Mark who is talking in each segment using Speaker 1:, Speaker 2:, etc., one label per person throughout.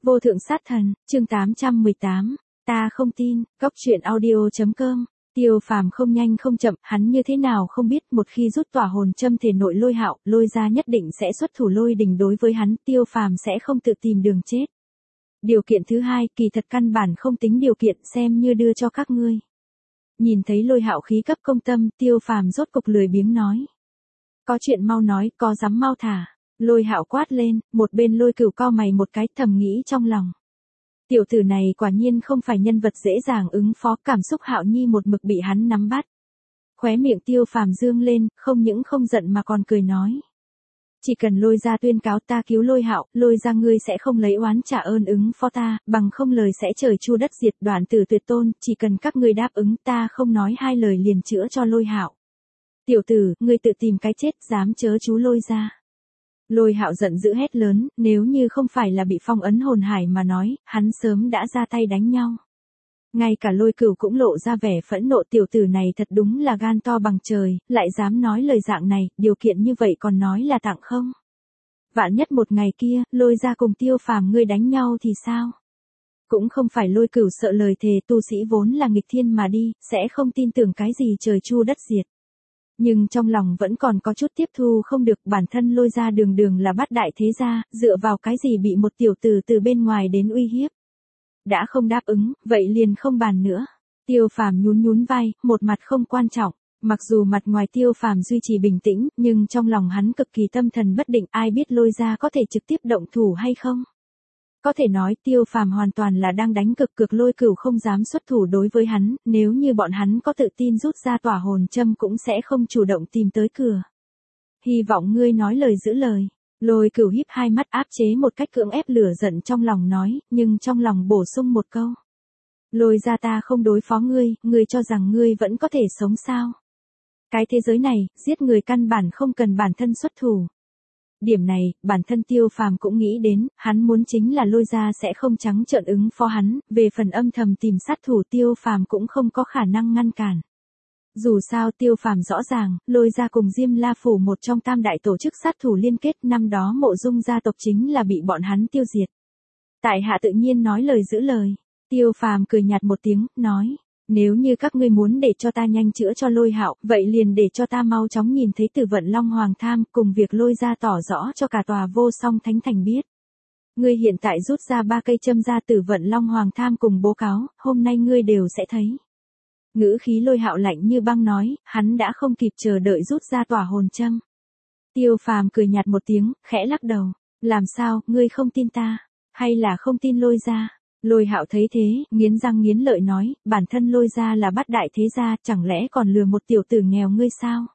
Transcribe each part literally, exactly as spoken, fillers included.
Speaker 1: Vô thượng sát thần, chương tám trăm mười tám, ta không tin, góc truyện audio.com. Tiêu Phàm không nhanh không chậm, hắn như thế nào không biết, một khi rút tỏa hồn châm thể nội Lôi Hạo, Lôi gia nhất định sẽ xuất thủ lôi đình đối với hắn, Tiêu Phàm sẽ không tự tìm đường chết. Điều kiện thứ hai, kỳ thật căn bản không tính điều kiện, xem như đưa cho các ngươi. Nhìn thấy Lôi Hạo khí cấp công tâm, Tiêu Phàm rốt cục lười biếng nói. Có chuyện mau nói, có dám mau thả. Lôi Hạo quát lên, một bên Lôi Cửu cau mày một cái, thầm nghĩ trong lòng. Tiểu tử này quả nhiên không phải nhân vật dễ dàng ứng phó, cảm xúc Hạo Nhi một mực bị hắn nắm bắt. Khóe miệng Tiêu Phàm dương lên, không những không giận mà còn cười nói. Chỉ cần Lôi gia tuyên cáo ta cứu Lôi Hạo, Lôi gia ngươi sẽ không lấy oán trả ơn ứng phó ta, bằng không lời sẽ trời chu đất diệt, đoạn tử tuyệt tôn, chỉ cần các ngươi đáp ứng ta không nói hai lời liền chữa cho Lôi Hạo. Tiểu tử, ngươi tự tìm cái chết, dám chớ chú Lôi gia. Lôi Hạo giận dữ hét lớn, nếu như không phải là bị phong ấn hồn hải mà nói, hắn sớm đã ra tay đánh nhau. Ngay cả Lôi Cửu cũng lộ ra vẻ phẫn nộ, tiểu tử này thật đúng là gan to bằng trời, lại dám nói lời dạng này, điều kiện như vậy còn nói là tặng không. Vạn nhất một ngày kia, Lôi gia cùng Tiêu Phàm ngươi đánh nhau thì sao? Cũng không phải Lôi Cửu sợ lời thề, tu sĩ vốn là nghịch thiên mà đi, sẽ không tin tưởng cái gì trời chu đất diệt. Nhưng trong lòng vẫn còn có chút tiếp thu không được, bản thân Lôi gia đường đường là bát đại thế gia, dựa vào cái gì bị một tiểu tử từ bên ngoài đến uy hiếp. Đã không đáp ứng, vậy liền không bàn nữa. Tiêu Phàm nhún nhún vai, một mặt không quan trọng, mặc dù mặt ngoài Tiêu Phàm duy trì bình tĩnh, nhưng trong lòng hắn cực kỳ tâm thần bất định, ai biết Lôi gia có thể trực tiếp động thủ hay không. Có thể nói Tiêu Phàm hoàn toàn là đang đánh cực cực, Lôi Cửu không dám xuất thủ đối với hắn, nếu như bọn hắn có tự tin rút ra tỏa hồn châm cũng sẽ không chủ động tìm tới cửa. Hy vọng ngươi nói lời giữ lời. Lôi Cửu híp hai mắt áp chế một cách cưỡng ép lửa giận trong lòng nói, nhưng trong lòng bổ sung một câu. Lôi gia ta không đối phó ngươi, ngươi cho rằng ngươi vẫn có thể sống sao? Cái thế giới này, giết người căn bản không cần bản thân xuất thủ. Điểm này, bản thân Tiêu Phàm cũng nghĩ đến, hắn muốn chính là Lôi gia sẽ không trắng trợn ứng phó hắn, về phần âm thầm tìm sát thủ Tiêu Phàm cũng không có khả năng ngăn cản. Dù sao Tiêu Phàm rõ ràng, Lôi gia cùng Diêm La Phủ một trong tam đại tổ chức sát thủ liên kết, năm đó Mộ Dung gia tộc chính là bị bọn hắn tiêu diệt. Tại hạ tự nhiên nói lời giữ lời. Tiêu Phàm cười nhạt một tiếng, nói. Nếu như các ngươi muốn để cho ta nhanh chữa cho Lôi Hạo, vậy liền để cho ta mau chóng nhìn thấy Tử Vận Long Hoàng Tham, cùng việc Lôi gia tỏ rõ cho cả tòa Vô Song Thánh Thành biết. Ngươi hiện tại rút ra ba cây châm ra Tử Vận Long Hoàng Tham cùng bố cáo, hôm nay ngươi đều sẽ thấy. Ngữ khí Lôi Hạo lạnh như băng nói, hắn đã không kịp chờ đợi rút ra tỏa hồn châm. Tiêu Phàm cười nhạt một tiếng, khẽ lắc đầu. Làm sao, ngươi không tin ta? Hay là không tin Lôi gia? Lôi Hạo thấy thế, nghiến răng nghiến lợi nói, bản thân Lôi gia là bát đại thế gia, chẳng lẽ còn lừa một tiểu tử nghèo ngươi sao?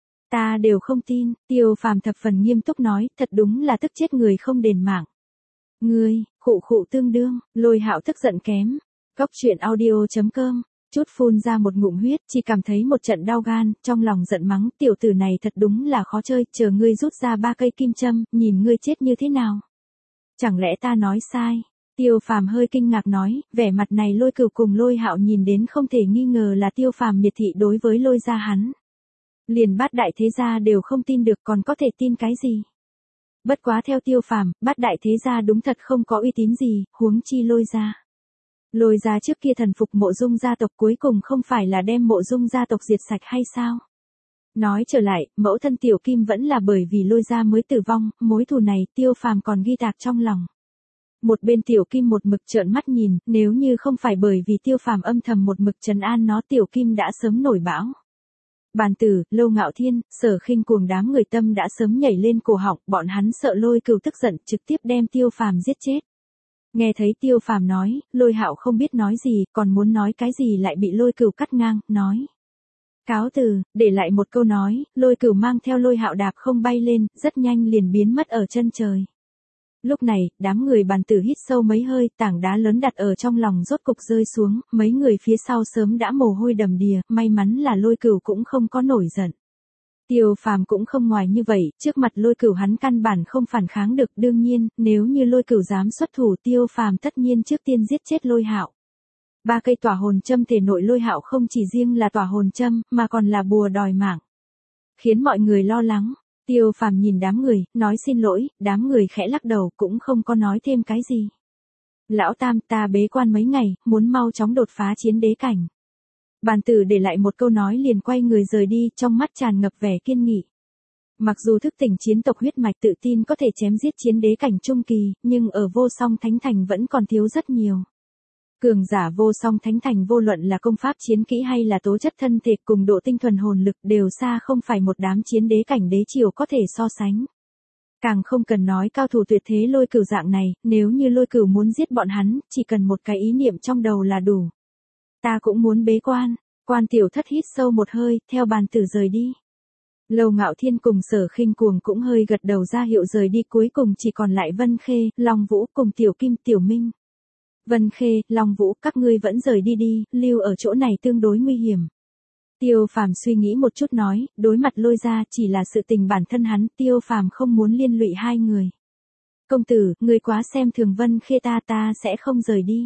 Speaker 1: Ta đều không tin. Tiêu Phàm thập phần nghiêm túc nói, thật đúng là tức chết người không đền mạng. Ngươi, khụ khụ tương đương. Lôi Hạo tức giận kém. Góc truyện audio.com. Chút phun ra một ngụm huyết, chỉ cảm thấy một trận đau gan, trong lòng giận mắng, tiểu tử này thật đúng là khó chơi, chờ ngươi rút ra ba cây kim châm, nhìn ngươi chết như thế nào. Chẳng lẽ ta nói sai? Tiêu Phàm hơi kinh ngạc nói, vẻ mặt này Lôi Cửu cùng Lôi Hạo nhìn đến không thể nghi ngờ là Tiêu Phàm miệt thị đối với Lôi gia hắn. Liền bát đại thế gia đều không tin được, còn có thể tin cái gì? Bất quá theo Tiêu Phàm, bát đại thế gia đúng thật không có uy tín gì, huống chi Lôi gia. Lôi gia trước kia thần phục Mộ Dung gia tộc, cuối cùng không phải là đem Mộ Dung gia tộc diệt sạch hay sao? Nói trở lại, mẫu thân Tiểu Kim vẫn là bởi vì Lôi gia mới tử vong, mối thù này Tiêu Phàm còn ghi tạc trong lòng. Một bên Tiểu Kim một mực trợn mắt nhìn, nếu như không phải bởi vì Tiêu Phàm âm thầm một mực trấn an nó, Tiểu Kim đã sớm nổi bão. Bàn Tử, Lâu Ngạo Thiên, Sở Khinh cuồng đám người tâm đã sớm nhảy lên cổ họng, bọn hắn sợ Lôi Cửu tức giận trực tiếp đem Tiêu Phàm giết chết. Nghe thấy Tiêu Phàm nói, Lôi Hạo không biết nói gì, còn muốn nói cái gì lại bị Lôi Cửu cắt ngang, nói. Cáo từ, để lại một câu nói, Lôi Cửu mang theo Lôi Hạo đạp không bay lên, rất nhanh liền biến mất ở chân trời. Lúc này, đám người Bàn Tử hít sâu mấy hơi, tảng đá lớn đặt ở trong lòng rốt cục rơi xuống, mấy người phía sau sớm đã mồ hôi đầm đìa, may mắn là Lôi Cửu cũng không có nổi giận. Tiêu Phàm cũng không ngoài như vậy, trước mặt Lôi Cửu hắn căn bản không phản kháng được, đương nhiên, nếu như Lôi Cửu dám xuất thủ, Tiêu Phàm tất nhiên trước tiên giết chết Lôi Hạo. Ba cây tỏa hồn châm thể nội Lôi Hạo không chỉ riêng là tỏa hồn châm, mà còn là bùa đòi mạng. Khiến mọi người lo lắng. Tiêu Phàm nhìn đám người, nói xin lỗi, đám người khẽ lắc đầu cũng không có nói thêm cái gì. Lão Tam, ta bế quan mấy ngày, muốn mau chóng đột phá chiến đế cảnh. Bàn tử để lại một câu nói liền quay người rời đi, trong mắt tràn ngập vẻ kiên nghị. Mặc dù thức tỉnh chiến tộc huyết mạch tự tin có thể chém giết chiến đế cảnh trung kỳ, nhưng ở vô song thánh thành vẫn còn thiếu rất nhiều. Cường giả vô song thánh thành vô luận là công pháp chiến kỹ hay là tố chất thân thể cùng độ tinh thuần hồn lực đều xa không phải một đám chiến đế cảnh đế triều có thể so sánh. Càng không cần nói cao thủ tuyệt thế Lôi Cửu dạng này, nếu như Lôi Cửu muốn giết bọn hắn, chỉ cần một cái ý niệm trong đầu là đủ. Ta cũng muốn bế quan, Quan Tiểu Thất hít sâu một hơi, theo bàn tử rời đi. Lầu Ngạo Thiên cùng Sở Khinh Cuồng cũng hơi gật đầu ra hiệu rời đi, cuối cùng chỉ còn lại Vân Khê, Long Vũ cùng Tiểu Kim, Tiểu Minh. Vân Khê, Long Vũ, các ngươi vẫn rời đi đi, lưu ở chỗ này tương đối nguy hiểm. Tiêu Phàm suy nghĩ một chút nói, đối mặt Lôi gia chỉ là sự tình bản thân hắn, Tiêu Phàm không muốn liên lụy hai người. Công tử, ngươi quá xem thường Vân Khê ta, ta sẽ không rời đi.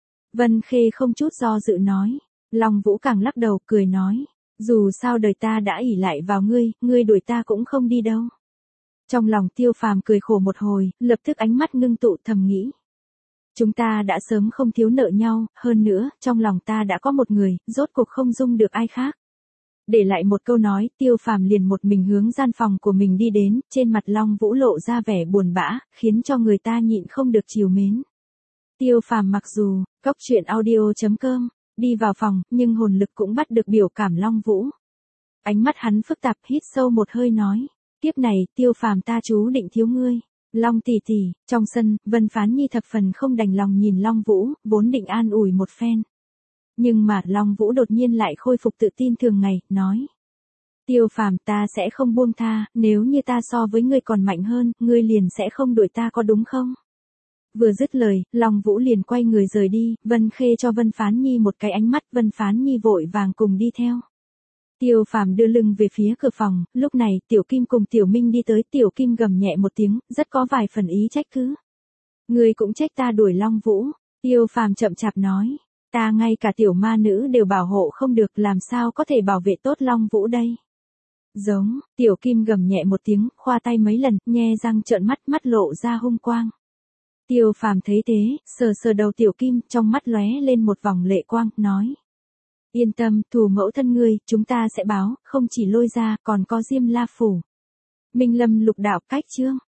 Speaker 1: Vân Khê không chút do dự nói. Long Vũ càng lắc đầu cười nói, dù sao đời ta đã ỷ lại vào ngươi, ngươi đuổi ta cũng không đi đâu. Trong lòng Tiêu Phàm cười khổ một hồi, lập tức ánh mắt ngưng tụ thầm nghĩ. Chúng ta đã sớm không thiếu nợ nhau, hơn nữa, trong lòng ta đã có một người, rốt cuộc không dung được ai khác. Để lại một câu nói, Tiêu Phàm liền một mình hướng gian phòng của mình đi đến, trên mặt Long Vũ lộ ra vẻ buồn bã, khiến cho người ta nhịn không được trìu mến. Tiêu Phàm mặc dù, cốc truyện audio chấm com, đi vào phòng, nhưng hồn lực cũng bắt được biểu cảm Long Vũ. Ánh mắt hắn phức tạp, hít sâu một hơi nói, kiếp này, Tiêu Phàm ta chú định thiếu ngươi. Long tỷ tỷ, trong sân, Vân Phán Nhi thập phần không đành lòng nhìn Long Vũ, vốn định an ủi một phen. Nhưng mà, Long Vũ đột nhiên lại khôi phục tự tin thường ngày, nói. Tiêu Phàm ta sẽ không buông tha, nếu như ta so với ngươi còn mạnh hơn, ngươi liền sẽ không đuổi ta có đúng không? Vừa dứt lời, Long Vũ liền quay người rời đi, Vân Khê cho Vân Phán Nhi một cái ánh mắt, Vân Phán Nhi vội vàng cùng đi theo. Tiêu Phàm đưa lưng về phía cửa phòng, lúc này Tiểu Kim cùng Tiểu Minh đi tới, Tiểu Kim gầm nhẹ một tiếng, rất có vài phần ý trách cứ. Ngươi cũng trách ta đuổi Long Vũ, Tiêu Phàm chậm chạp nói, ta ngay cả tiểu ma nữ đều bảo hộ không được, làm sao có thể bảo vệ tốt Long Vũ đây. Giống, Tiểu Kim gầm nhẹ một tiếng, khoa tay mấy lần, nhe răng trợn mắt, mắt lộ ra hung quang. Tiêu Phàm thấy thế, sờ sờ đầu Tiểu Kim, trong mắt lóe lên một vòng lệ quang, nói. Yên tâm, thù mẫu thân ngươi, chúng ta sẽ báo, không chỉ Lôi gia, còn có Diêm La Phủ. Minh Lâm lục đạo cách chương.